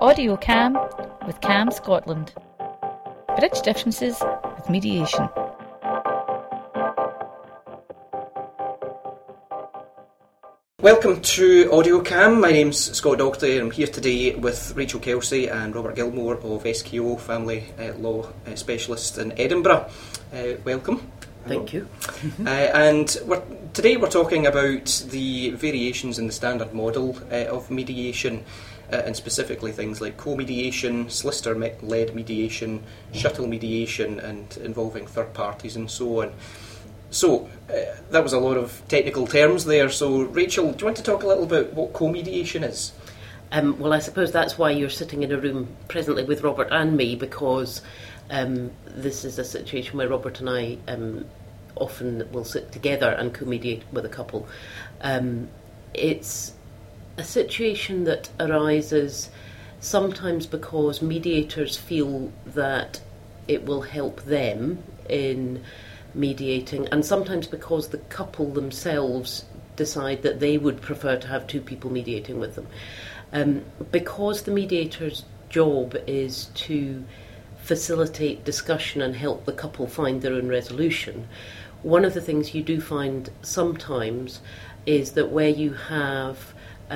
Audio Cam with Cam Scotland. Bridge differences with mediation. Welcome to Audio Cam. My name's Scott Dougherty and I'm here today with Rachel Kelsey and Robert Gilmore of SKO Family Law Specialists in Edinburgh. Welcome. Thank you. And today we're talking about the variations in the standard model of mediation, and specifically things like co-mediation, solicitor-led mediation, shuttle mediation, and involving third parties and so on. So, that was a lot of technical terms there. So, Rachel, do you want to talk a little about what co-mediation is? Well, I suppose that's why you're sitting in a room presently with Robert and me, because this is a situation where Robert and I often will sit together and co-mediate with a couple. It's a situation that arises sometimes because mediators feel that it will help them in mediating, and sometimes because the couple themselves decide that they would prefer to have two people mediating with them. Because the mediator's job is to facilitate discussion and help the couple find their own resolution, one of the things you do find sometimes is that where you have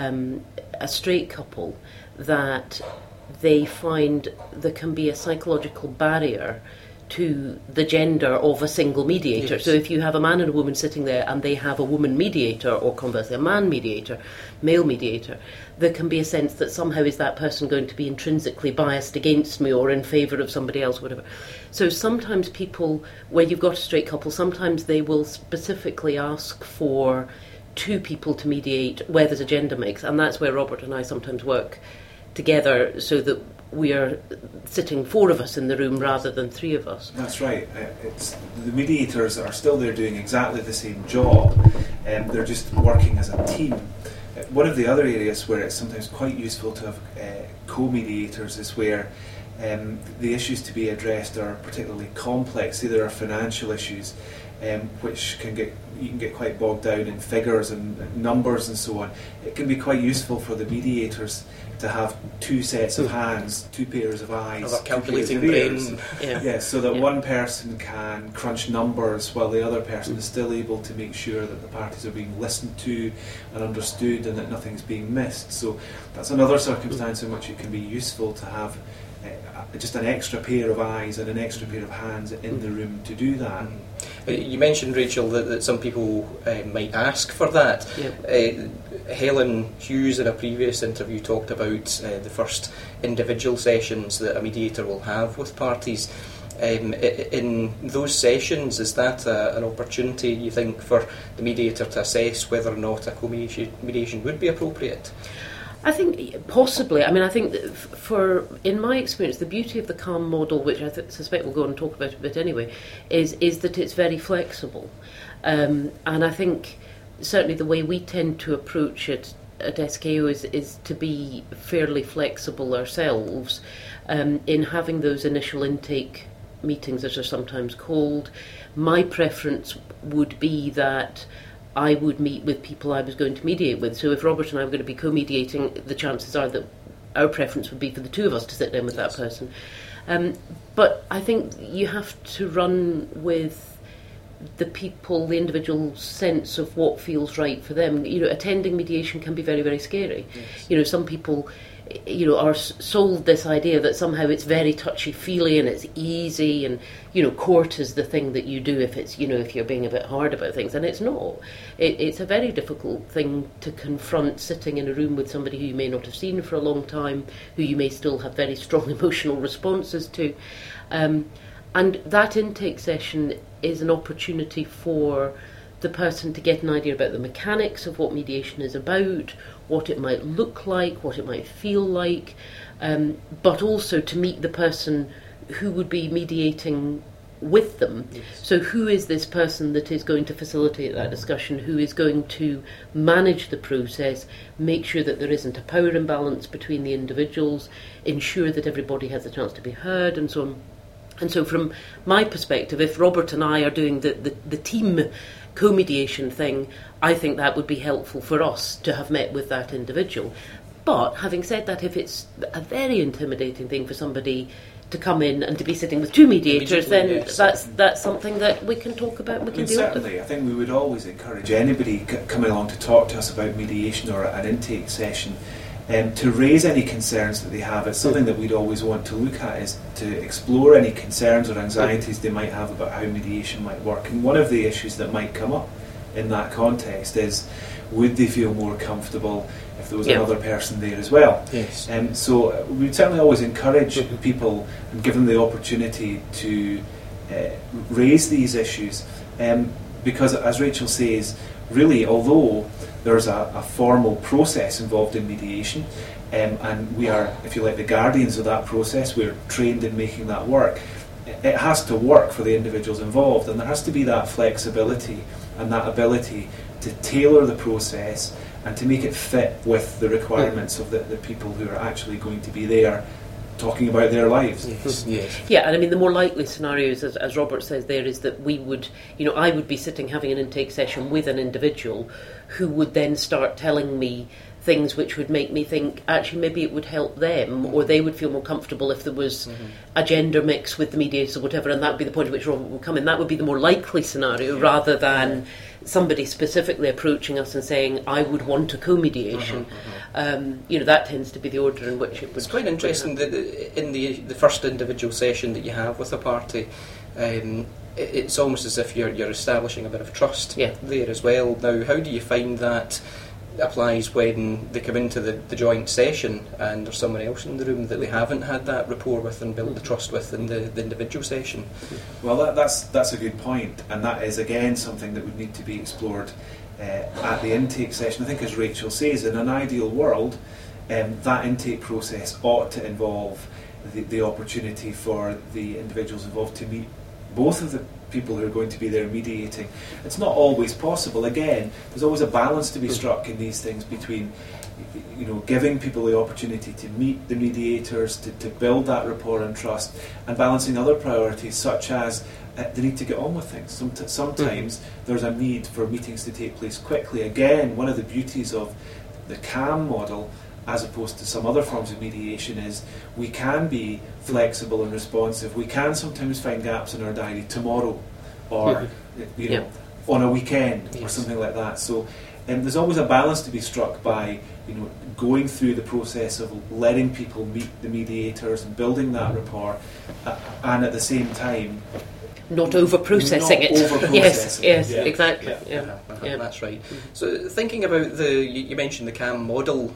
a straight couple, that they find there can be a psychological barrier to the gender of a single mediator. Yes. So if you have a man and a woman sitting there and they have a woman mediator, or conversely a man mediator, male mediator, there can be a sense that somehow is that person going to be intrinsically biased against me or in favour of somebody else, whatever. So sometimes people, where you've got a straight couple, sometimes they will specifically ask for two people to mediate where there's a gender mix, and that's where Robert and I sometimes work together so that we are sitting four of us in the room rather than three of us. That's right. The mediators are still there doing exactly the same job, they're just working as a team. One of the other areas where it's sometimes quite useful to have co-mediators is where the issues to be addressed are particularly complex. Say there are financial issues which you can get quite bogged down in figures and numbers and so on. It can be quite useful for the mediators to have two sets of hands, two pairs of eyes, have a calculating two pairs of brain. Yeah, so that one person can crunch numbers while the other person is still able to make sure that the parties are being listened to and understood and that nothing's being missed. So that's another circumstance in which it can be useful to have just an extra pair of eyes and an extra pair of hands in the room to do that. You mentioned, Rachel, that some people might ask for that. Yep. Helen Hughes in a previous interview talked about the first individual sessions that a mediator will have with parties. In those sessions, is that an opportunity, you think, for the mediator to assess whether or not a co-mediation would be appropriate? I think possibly. I mean, I think in my experience, the beauty of the CALM model, which I suspect we'll go on and talk about a bit anyway, is that it's very flexible. And I think certainly the way we tend to approach it at SKO is to be fairly flexible ourselves in having those initial intake meetings, as they're sometimes called. My preference would be that I would meet with people I was going to mediate with. So if Robert and I were going to be co-mediating, the chances are that our preference would be for the two of us to sit down with that person. But I think you have to run with the people, the individual sense of what feels right for them. You know, attending mediation can be very, very scary. Yes. You know, some people, you know, are sold this idea that somehow it's very touchy-feely and it's easy, and, you know, court is the thing that you do if it's, you know, if you're being a bit hard about things, and it's not. It's a very difficult thing to confront sitting in a room with somebody who you may not have seen for a long time, who you may still have very strong emotional responses to. And that intake session is an opportunity for the person to get an idea about the mechanics of what mediation is about, what it might look like, what it might feel like, but also to meet the person who would be mediating with them. Yes. So who is this person that is going to facilitate that discussion, who is going to manage the process, make sure that there isn't a power imbalance between the individuals, ensure that everybody has a chance to be heard, and so on. And so from my perspective, if Robert and I are doing the team co-mediation thing, I think that would be helpful for us to have met with that individual. But having said that, if it's a very intimidating thing for somebody to come in and to be sitting with two mediators, then yes, that's something that we can talk about. We can deal with. Certainly, I think we would always encourage anybody coming along to talk to us about mediation or an intake session to raise any concerns that they have. It's something that we'd always want to look at, is to explore any concerns or anxieties they might have about how mediation might work. And one of the issues that might come up in that context is, would they feel more comfortable if there was another person there as well? Yes. So we'd certainly always encourage people and give them the opportunity to raise these issues, because, as Rachel says, really, although there's a formal process involved in mediation, and we are, if you like, the guardians of that process, we're trained in making that work, it has to work for the individuals involved, and there has to be that flexibility and that ability to tailor the process and to make it fit with the requirements of the people who are actually going to be there talking about their lives. Yes. Yes. Yeah, and I mean, the more likely scenarios, as Robert says there, is that we would, I would be sitting having an intake session with an individual who would then start telling me things which would make me think, actually, maybe it would help them, or they would feel more comfortable if there was a gender mix with the mediators or whatever, and that would be the point at which Robert would come in. That would be the more likely scenario, rather than somebody specifically approaching us and saying, I would want a co-mediation. That tends to be the order in which it would. It's quite interesting that in the first individual session that you have with a party, it's almost as if you're establishing a bit of trust there as well. Now, how do you find that applies when they come into the joint session and there's someone else in the room that they haven't had that rapport with and built the trust with in the individual session? Well, that's a good point, and that is again something that would need to be explored at the intake session. I think, as Rachel says, in an ideal world, that intake process ought to involve the opportunity for the individuals involved to meet both of the people who are going to be there mediating. It's not always possible. Again, there's always a balance to be struck in these things between giving people the opportunity to meet the mediators, to build that rapport and trust, and balancing other priorities such as the need to get on with things. Sometimes there's a need for meetings to take place quickly. Again, one of the beauties of the CAM model, as opposed to some other forms of mediation, is we can be flexible and responsive. We can sometimes find gaps in our diary tomorrow, or on a weekend, or something like that. So there's always a balance to be struck by going through the process of letting people meet the mediators and building that rapport, and at the same time not over-processing it. Yes, exactly. That's right. So thinking about you mentioned the CAM model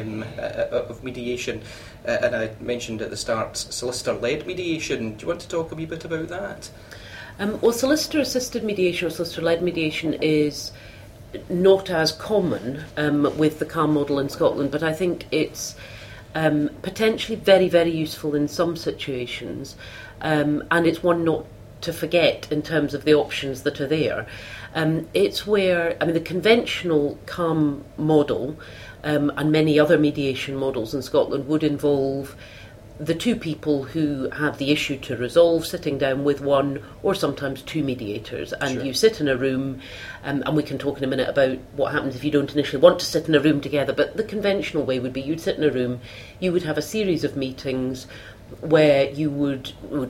of mediation, and I mentioned at the start solicitor-led mediation. Do you want to talk a wee bit about that? Well, solicitor-assisted mediation or solicitor-led mediation is not as common with the CAM model in Scotland, but I think it's potentially very, very useful in some situations, and it's one not to forget in terms of the options that are there. It's where, the conventional CAM model and many other mediation models in Scotland would involve the two people who have the issue to resolve sitting down with one or sometimes two mediators, and you sit in a room, and we can talk in a minute about what happens if you don't initially want to sit in a room together, but the conventional way would be you'd sit in a room, you would have a series of meetings where you would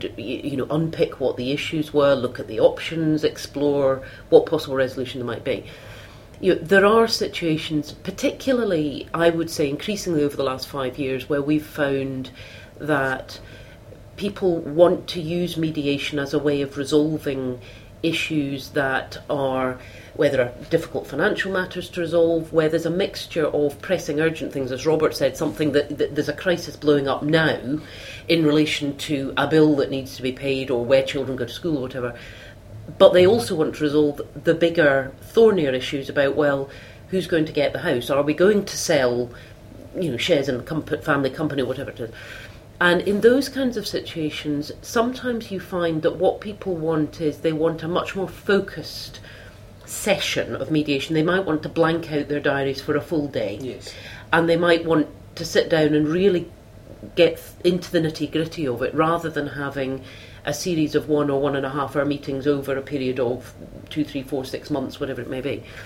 unpick what the issues were, look at the options, explore what possible resolution there might be. There are situations, particularly I would say increasingly over the last 5 years, where we've found that people want to use mediation as a way of resolving issues that are, where there are difficult financial matters to resolve, where there's a mixture of pressing urgent things, as Robert said, something that there's a crisis blowing up now in relation to a bill that needs to be paid or where children go to school or whatever, but they also want to resolve the bigger, thornier issues about, well, who's going to get the house? Are we going to sell shares in a family company or whatever it is? And in those kinds of situations, sometimes you find that what people want is they want a much more focused session of mediation. They might want to blank out their diaries for a full day. And they might want to sit down and really get into the nitty-gritty of it, rather than having a series of 1 or 1.5 hour meetings over a period of 2, 3, 4, 6 months, whatever it may be.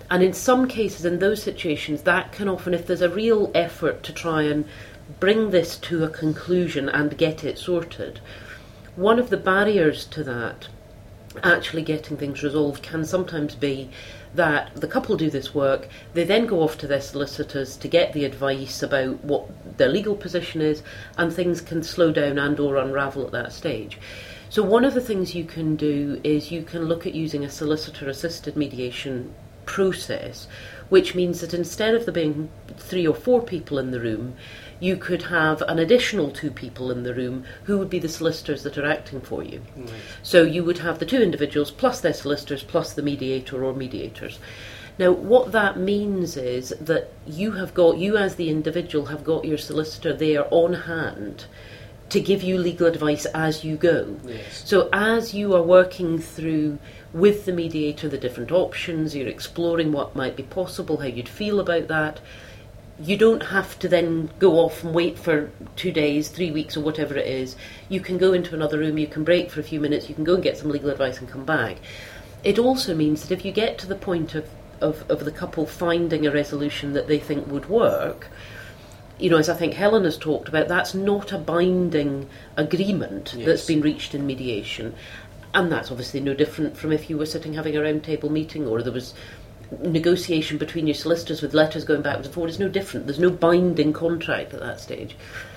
And in some cases, in those situations, that can often, if there's a real effort to try and bring this to a conclusion and get it sorted, one of the barriers to that, actually getting things resolved, can sometimes be that the couple do this work, they then go off to their solicitors to get the advice about what their legal position is, and things can slow down and or unravel at that stage. So one of the things you can do is you can look at using a solicitor-assisted mediation process, which means that instead of there being 3 or 4 people in the room, you could have an additional 2 people in the room who would be the solicitors that are acting for you. Right. So you would have the 2 individuals plus their solicitors plus the mediator or mediators. Now, what that means is that you as the individual have got your solicitor there on hand to give you legal advice as you go. Yes. So as you are working through with the mediator the different options, you're exploring what might be possible, how you'd feel about that, you don't have to then go off and wait for 2 days, 3 weeks or whatever it is. You can go into another room, you can break for a few minutes, you can go and get some legal advice and come back. It also means that if you get to the point of the couple finding a resolution that they think would work, as I think Helen has talked about, that's not a binding agreement that's been reached in mediation. And that's obviously no different from if you were sitting having a round table meeting or there was negotiation between your solicitors with letters going backwards and forwards. It's no different. There's no binding contract at that stage.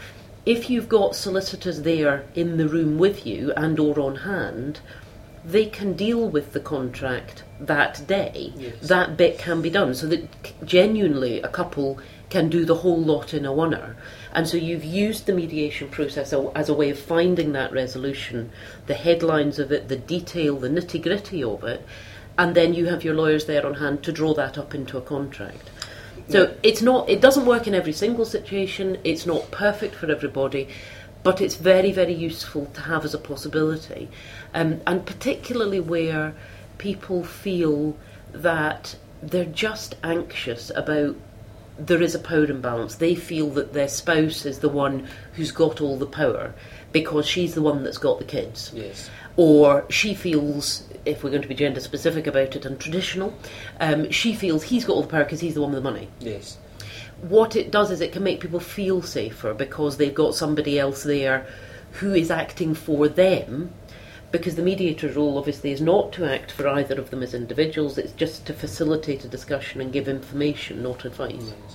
If you've got solicitors there in the room with you and or on hand, they can deal with the contract that day. Yes. That bit can be done so that genuinely a couple can do the whole lot in a oneer. And so you've used the mediation process as a way of finding that resolution, the headlines of it, the detail, the nitty-gritty of it, and then you have your lawyers there on hand to draw that up into a contract. So it doesn't work in every single situation, it's not perfect for everybody, but it's very, very useful to have as a possibility. And particularly where people feel that they're just anxious about there is a power imbalance. They feel that their spouse is the one who's got all the power because she's the one that's got the kids. Yes. Or she feels, if we're going to be gender specific about it and traditional, she feels he's got all the power because he's the one with the money. Yes. What it does is it can make people feel safer because they've got somebody else there who is acting for them, because the mediator's role obviously is not to act for either of them as individuals, it's just to facilitate a discussion and give information, not advice. Yes.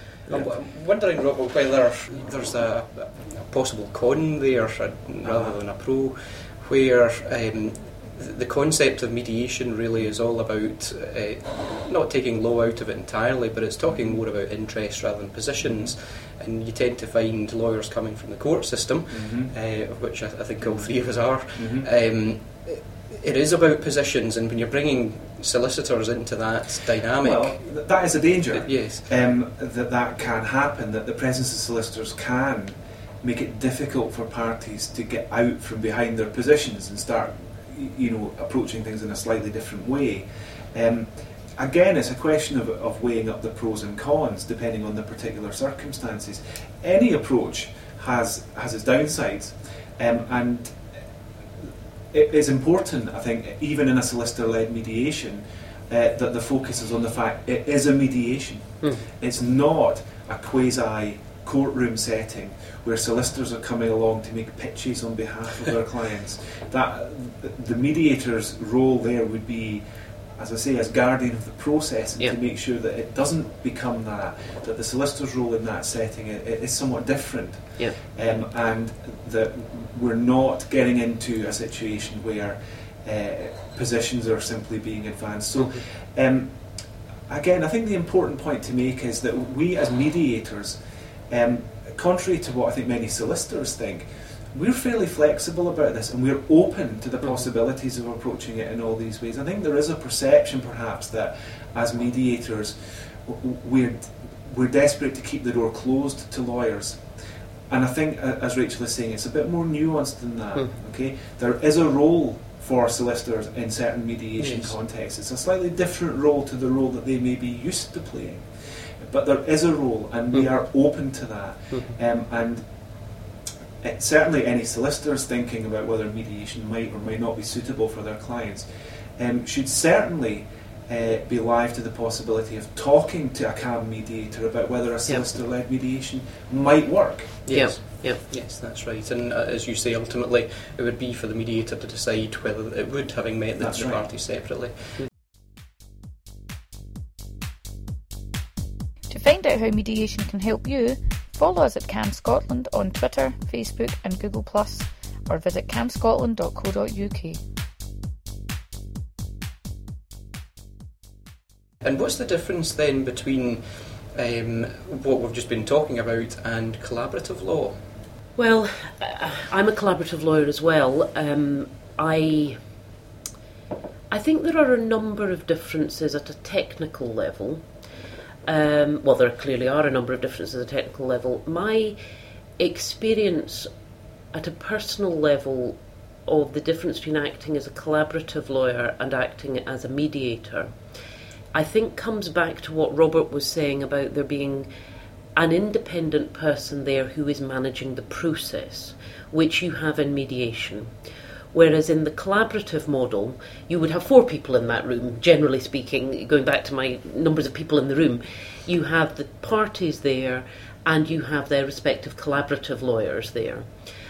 I'm wondering, Rob, whether there's a possible con there rather than a pro, where the concept of mediation really is all about not taking law out of it entirely, but it's talking more about interests rather than positions. And you tend to find lawyers coming from the court system, of which I think all 3 of us are. It is about positions, and when you're bringing solicitors into that dynamic... Well, that is a danger. Yes. That can happen, that the presence of solicitors can make it difficult for parties to get out from behind their positions and start approaching things in a slightly different way. Again, it's a question of weighing up the pros and cons depending on the particular circumstances. Any approach has its downsides, and it is important, I think, even in a solicitor-led mediation, that the focus is on the fact it is a mediation. It's not a quasi-courtroom setting where solicitors are coming along to make pitches on behalf of their clients. That the mediator's role there would be, as I say, as guardian of the process, and to make sure that it doesn't become that the solicitor's role in that setting is somewhat different, and that we're not getting into a situation where positions are simply being advanced. So again, I think the important point to make is that we as mediators, contrary to what I think many solicitors think, we're fairly flexible about this, and we're open to the possibilities of approaching it in all these ways. I think there is a perception perhaps that as mediators we're desperate to keep the door closed to lawyers, and I think, as Rachel is saying, it's a bit more nuanced than that. Okay, there is a role for solicitors in certain mediation contexts. It's a slightly different role to the role that they may be used to playing, but there is a role, and we are open to that. And certainly any solicitors thinking about whether mediation might or might not be suitable for their clients should certainly be alive to the possibility of talking to a CAM mediator about whether a solicitor-led mediation might work. Yes. Yep. Yes, that's right. And as you say, ultimately it would be for the mediator to decide whether it would, having met the parties separately. To find out how mediation can help you, follow us at CAM Scotland on Twitter, Facebook and Google+, or visit camscotland.co.uk. And what's the difference then between what we've just been talking about and collaborative law? Well, I'm a collaborative lawyer as well. I think there are a number of differences at a technical level. Well, there clearly are a number of differences at a technical level. My experience at a personal level of the difference between acting as a collaborative lawyer and acting as a mediator, I think comes back to what Robert was saying about there being an independent person there who is managing the process, which you have in mediation. Whereas in the collaborative model, you would have 4 people in that room, generally speaking, going back to my numbers of people in the room. You have the parties there and you have their respective collaborative lawyers there.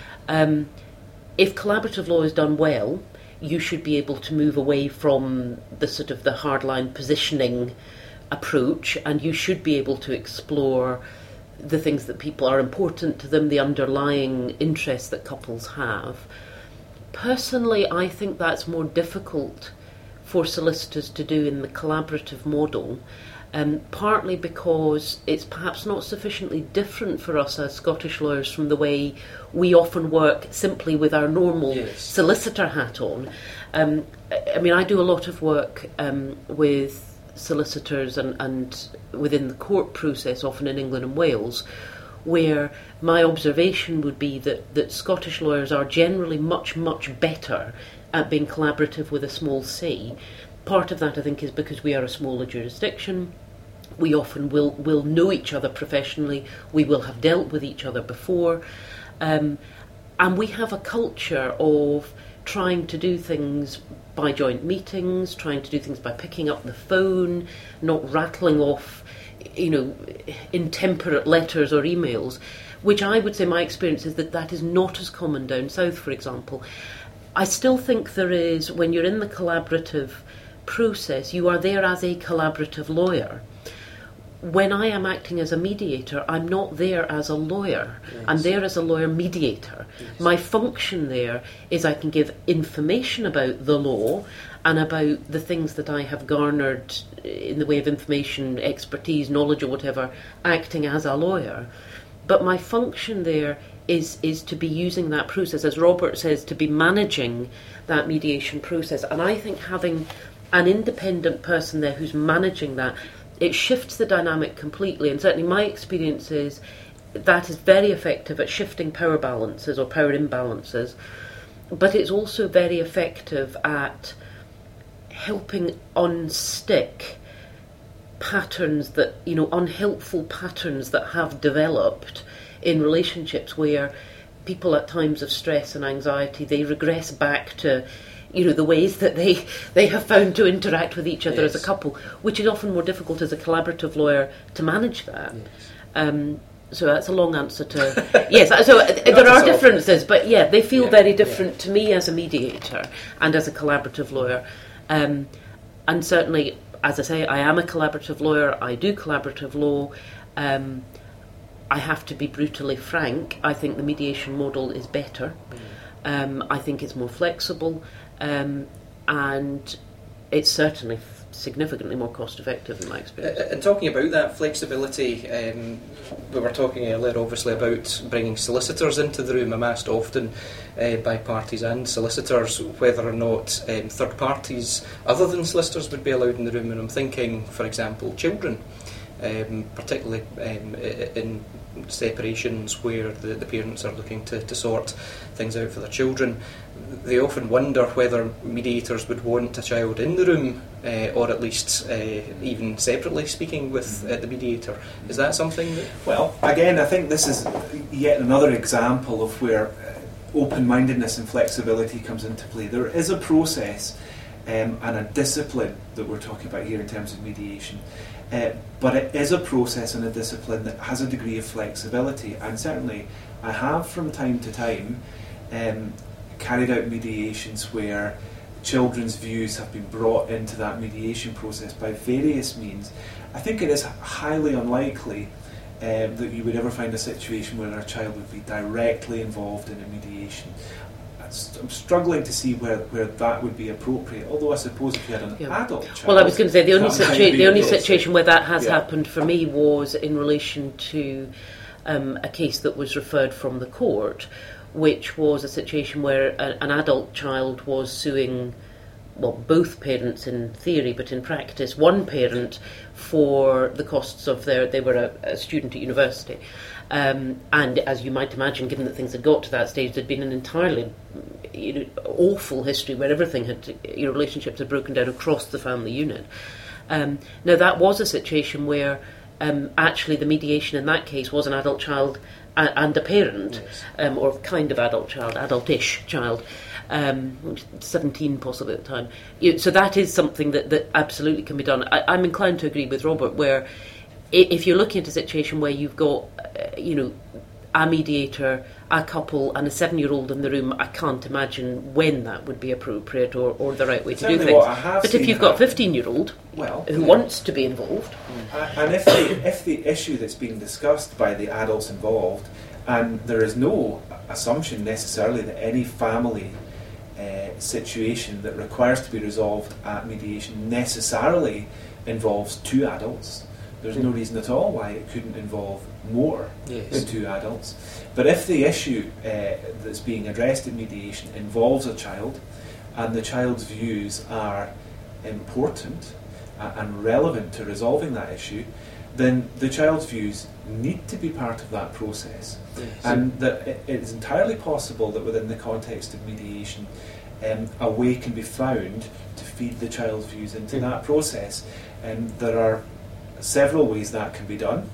If collaborative law is done well, you should be able to move away from the sort of the hardline positioning approach, and you should be able to explore the things that people are important to them, the underlying interests that couples have. Personally, I think that's more difficult for solicitors to do in the collaborative model, partly because it's perhaps not sufficiently different for us as Scottish lawyers from the way we often work simply with our normal solicitor hat on. I mean, I do a lot of work with solicitors and within the court process, often in England and Wales, where my observation would be that Scottish lawyers are generally much, much better at being collaborative with a small c. Part of that, I think, is because we are a smaller jurisdiction. We often will know each other professionally. We will have dealt with each other before. And we have a culture of trying to do things by joint meetings, trying to do things by picking up the phone, not rattling off, intemperate letters or emails, which I would say my experience is that is not as common down south, for example. I still think there is, when you're in the collaborative process, you are there as a collaborative lawyer. When I am acting as a mediator, I'm not there as a lawyer. Yes. I'm there as a lawyer mediator. Yes. My function there is I can give information about the law and about the things that I have garnered in the way of information, expertise, knowledge or whatever, acting as a lawyer. But my function there is to be using that process, as Robert says, to be managing that mediation process. And I think having an independent person there who's managing that, it shifts the dynamic completely, and certainly my experience is that is very effective at shifting power balances or power imbalances, but it's also very effective at helping unstick patterns that, unhelpful patterns that have developed in relationships where people at times of stress and anxiety, they regress back to the ways that they have found to interact with each other as a couple, which is often more difficult as a collaborative lawyer to manage that. Yes. So that's a long answer to... Yes, so there are differences, but they feel very different to me as a mediator and as a collaborative lawyer. And certainly, as I say, I am a collaborative lawyer, I do collaborative law. I have to be brutally frank, I think the mediation model is better. I think it's more flexible. And it's certainly significantly more cost effective in my experience. And talking about that flexibility, we were talking earlier obviously about bringing solicitors into the room. I'm asked often by parties and solicitors whether or not third parties other than solicitors would be allowed in the room, and I'm thinking, for example, children, particularly in separations where the parents are looking to sort things out for their children. They often wonder whether mediators would want a child in the room, or at least even separately speaking with the mediator. Is that something that... Well, again, I think this is yet another example of where open-mindedness and flexibility comes into play. There is a process and a discipline that we're talking about here in terms of mediation. But it is a process and a discipline that has a degree of flexibility, and certainly I have from time to time carried out mediations where children's views have been brought into that mediation process by various means. I think it is highly unlikely that you would ever find a situation where a child would be directly involved in a mediation. I'm struggling to see where that would be appropriate, although I suppose if you had an adult child... Well, I was going to say the only situation where that has happened for me was in relation to a case that was referred from the court, which was a situation where an adult child was suing, well, both parents in theory, but in practice, one parent for the costs of they were a student at university. And as you might imagine, given that things had got to that stage, there'd been an entirely awful history where everything had, relationships had broken down across the family unit. Now, that was a situation where actually the mediation in that case was an adult child and a parent, yes. Or kind of adult child, adultish child, 17 possibly at the time. So that is something that absolutely can be done. I'm inclined to agree with Robert, where if you're looking at a situation where you've got, a mediator, a couple, and a 7-year-old in the room, I can't imagine when that would be appropriate or the right way to do things. But if you've got a 15-year-old who wants to be involved... And if the issue that's being discussed by the adults involved, and there is no assumption necessarily that any family situation that requires to be resolved at mediation necessarily involves 2 adults, there's no reason at all why it couldn't involve more than 2 adults. But if the issue that's being addressed in mediation involves a child, and the child's views are important and relevant to resolving that issue, then the child's views need to be part of that process. Yes. And that it is entirely possible that within the context of mediation, a way can be found to feed the child's views into that process. And there are several ways that can be done.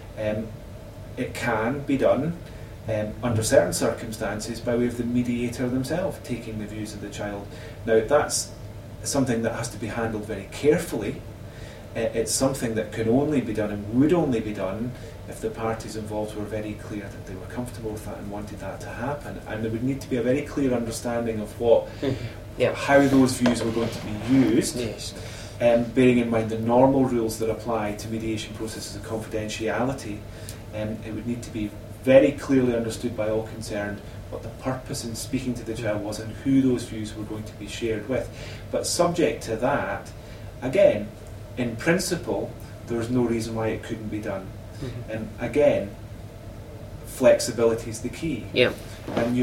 It can be done under certain circumstances by way of the mediator themselves taking the views of the child. Now, that's something that has to be handled very carefully. It's something that can only be done and would only be done if the parties involved were very clear that they were comfortable with that and wanted that to happen. And there would need to be a very clear understanding of how those views were going to be used. Yes. Bearing in mind the normal rules that apply to mediation processes of confidentiality, it would need to be very clearly understood by all concerned what the purpose in speaking to the child was and who those views were going to be shared with. But subject to that, again, in principle, there's no reason why it couldn't be done. And again, flexibility is the key. Yeah. And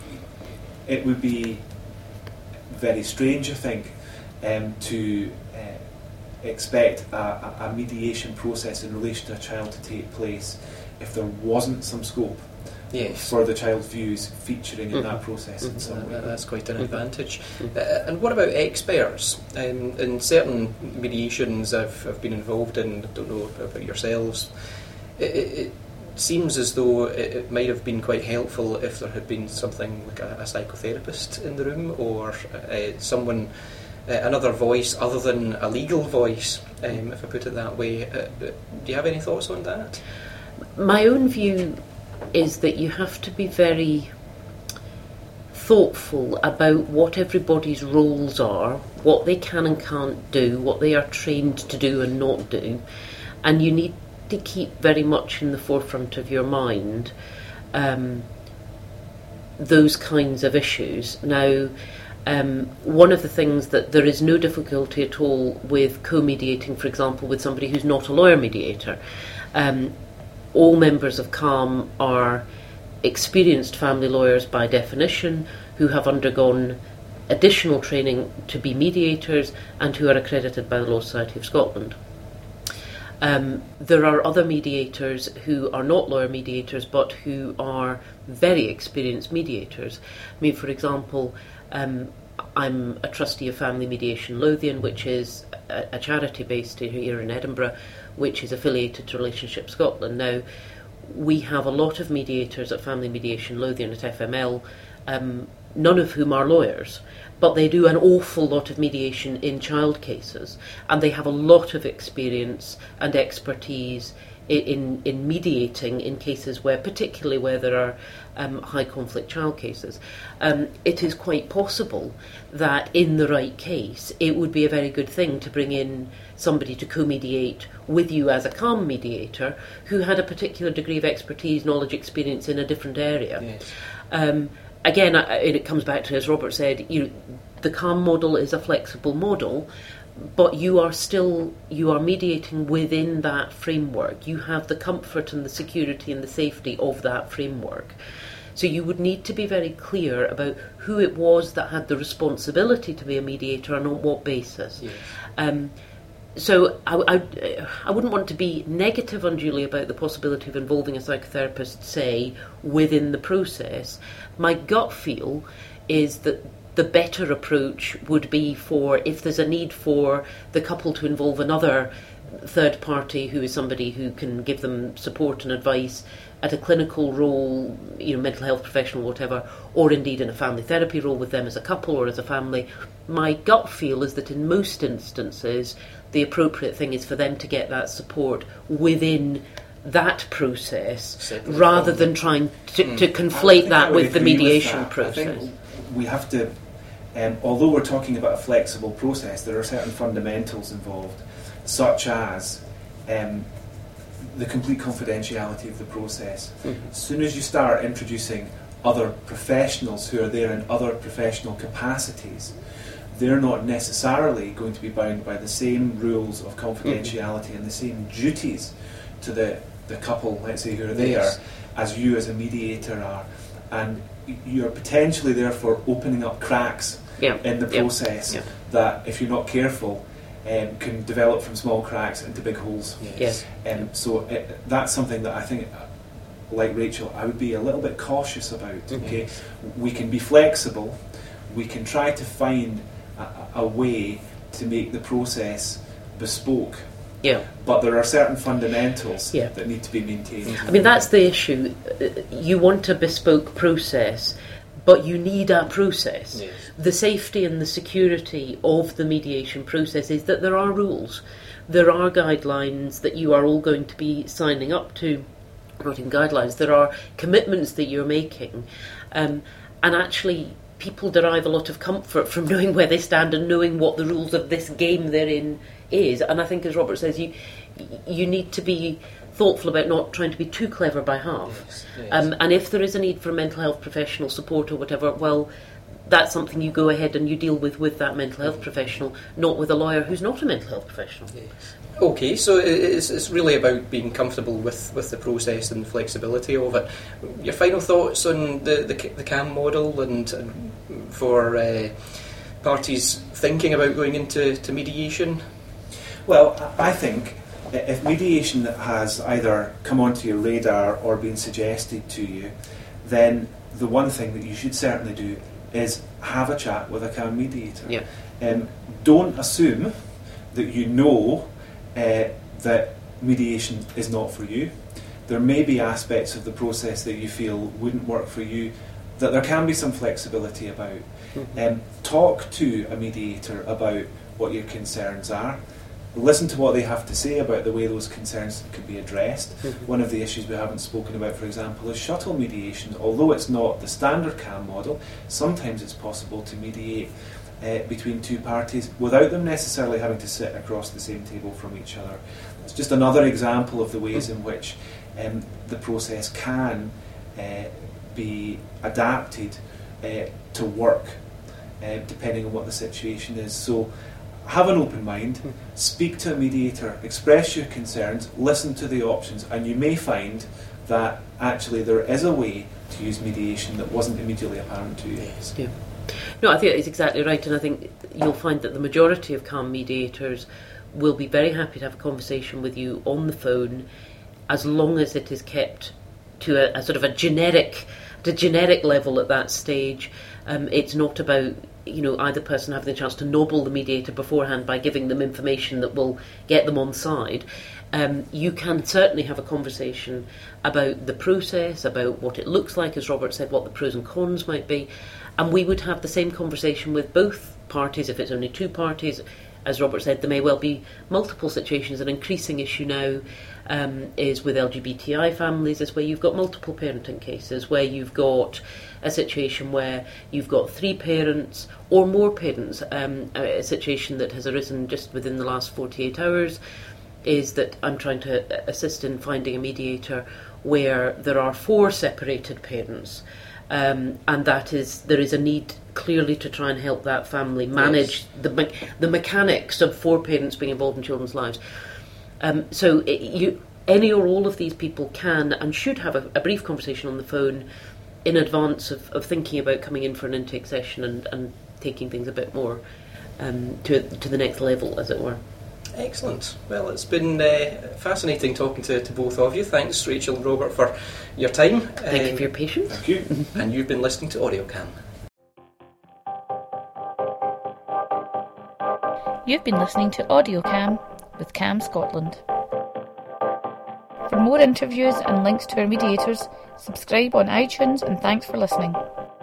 it would be very strange, I think, to expect a mediation process in relation to a child to take place if there wasn't some scope for the child's views featuring in that process in some way. That's quite an advantage. And what about experts? In certain mediations I've been involved in, I don't know about yourselves, it seems as though it might have been quite helpful if there had been something like a psychotherapist in the room, or someone, another voice other than a legal voice, if I put it that way. Do you have any thoughts on that? My own view is that you have to be very thoughtful about what everybody's roles are, what they can and can't do, what they are trained to do and not do, and you need to keep very much in the forefront of your mind those kinds of issues. Now, one of the things that there is no difficulty at all with co-mediating, for example, with somebody who's not a lawyer mediator. All members of CALM are experienced family lawyers by definition, who have undergone additional training to be mediators and who are accredited by the Law Society of Scotland. There are other mediators who are not lawyer mediators but who are very experienced mediators. I mean, for example, I'm a trustee of Family Mediation Lothian, which is a charity based here in Edinburgh, which is affiliated to Relationship Scotland. Now, we have a lot of mediators at Family Mediation Lothian at FML. none of whom are lawyers, but they do an awful lot of mediation in child cases, and they have a lot of experience and expertise in mediating in cases where, particularly where there are high conflict child cases. It is quite possible that in the right case it would be a very good thing to bring in somebody to co-mediate with you as a CALM mediator who had a particular degree of expertise, knowledge, experience in a different area. Yes. Again, it comes back to, as Robert said, the CALM model is a flexible model, but you are mediating within that framework. You have the comfort and the security and the safety of that framework. So you would need to be very clear about who it was that had the responsibility to be a mediator and on what basis. Yes. So I wouldn't want to be negative unduly about the possibility of involving a psychotherapist, say, within the process. My gut feel is that the better approach would be for, if there's a need for the couple to involve another third party who is somebody who can give them support and advice at a clinical role, mental health professional, whatever, or indeed in a family therapy role with them as a couple or as a family. My gut feel is that in most instances the appropriate thing is for them to get that support within that process rather than trying to conflate that with the mediation process. I think we have to, although we're talking about a flexible process, there are certain fundamentals involved, such as the complete confidentiality of the process. Mm-hmm. As soon as you start introducing other professionals who are there in other professional capacities, they're not necessarily going to be bound by the same rules of confidentiality and the same duties to the couple, let's say, who are there, as you as a mediator are. And you're potentially therefore opening up cracks in the process that, if you're not careful, can develop from small cracks into big holes. So that's something that I think, like Rachel, I would be a little bit cautious about. Mm-hmm. Okay, we can be flexible, we can try to find a way to make the process bespoke. But there are certain fundamentals that need to be maintained. I mean, that's the issue. You want a bespoke process, but you need a process. Yes. The safety and the security of the mediation process is that there are rules. There are guidelines that you are all going to be signing up to. Not even guidelines, there are commitments that you're making. And actually, people derive a lot of comfort from knowing where they stand and knowing what the rules of this game they're in is. And I think, as Robert says, you need to be thoughtful about not trying to be too clever by half. Yes. And if there is a need for mental health professional support or whatever, well, that's something you go ahead and you deal with that mental health professional, not with a lawyer who's not a mental health professional. Yes. Okay, so it's really about being comfortable with the process and the flexibility of it. Your final thoughts on the CAM model and for parties thinking about going into mediation? Well, I think if mediation has either come onto your radar or been suggested to you, then the one thing that you should certainly do is have a chat with a CAM mediator. Don't assume that you know that mediation is not for you. There may be aspects of the process that you feel wouldn't work for you, that there can be some flexibility about. Mm-hmm. Talk to a mediator about what your concerns are. Listen to what they have to say about the way those concerns can be addressed. Mm-hmm. One of the issues we haven't spoken about, for example, is shuttle mediation. Although it's not the standard CAM model, sometimes it's possible to mediate between two parties without them necessarily having to sit across the same table from each other. It's just another example of the ways in which the process can be adapted to work depending on what the situation is. So have an open mind, speak to a mediator, express your concerns, listen to the options, and you may find that actually there is a way to use mediation that wasn't immediately apparent to you. Yes. Yeah. No, I think it's exactly right, and I think you'll find that the majority of CAM mediators will be very happy to have a conversation with you on the phone, as long as it is kept to a sort of a generic level at that stage. It's not about either person having the chance to nobble the mediator beforehand by giving them information that will get them on side. You can certainly have a conversation about the process, about what it looks like, as Robert said, what the pros and cons might be, and we would have the same conversation with both parties. If it's only two parties, as Robert said, there may well be multiple situations. An increasing issue now is with LGBTI families, is where you've got multiple parenting cases, where you've got a situation where you've got three parents or more parents. A situation that has arisen just within the last 48 hours is that I'm trying to assist in finding a mediator where there are four separated parents, and there is a need clearly to try and help that family manage the mechanics of four parents being involved in children's lives. So any or all of these people can and should have a brief conversation on the phone in advance of thinking about coming in for an intake session and taking things a bit more to the next level, as it were. Excellent. Well, it's been fascinating talking to both of you. Thanks, Rachel and Robert, for your time. Thank you for your patience. Thank you. And you've been listening to AudioCam. You've been listening to AudioCam with Cam Scotland. For more interviews and links to our mediators, subscribe on iTunes, and thanks for listening.